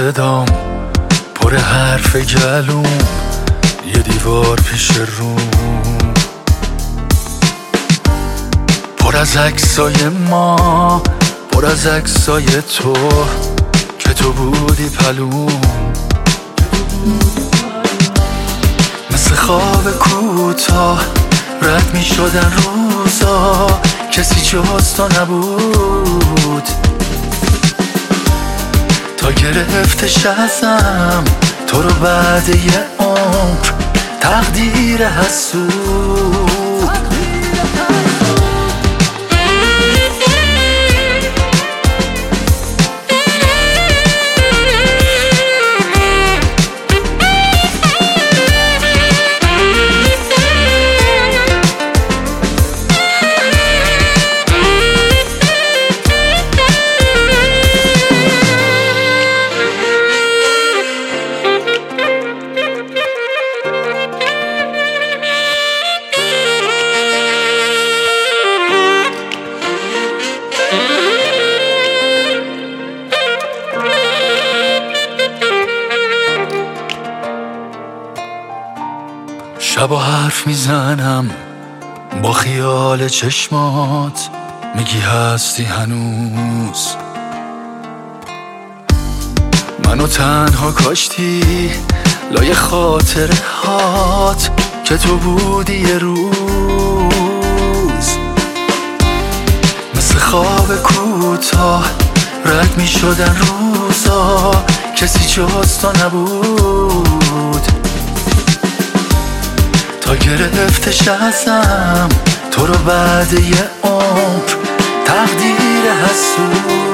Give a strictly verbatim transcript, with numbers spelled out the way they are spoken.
صدام پر حرف گلوم، یه دیوار پیش روم پر از عکسای ما، پر از عکسای تو که تو بودی پلوم. مثل خواب کوتاه رد می شدن روزا، کسی جز تو نبود. تا گرفتش ازم تو رو بعد یه عمر، تقدیر حسود. شب و حرف میزنم با خیال چشمات، میگی هستی هنوز. منو تنها کاشتی لای خاطره هات که تو بودی یه روز. مثل خواب کوتاه رد میشدن روزا، کسی جز تو نبود. تا گرفتش ازم تو رو بعد یه عمر، تقدیر حسود.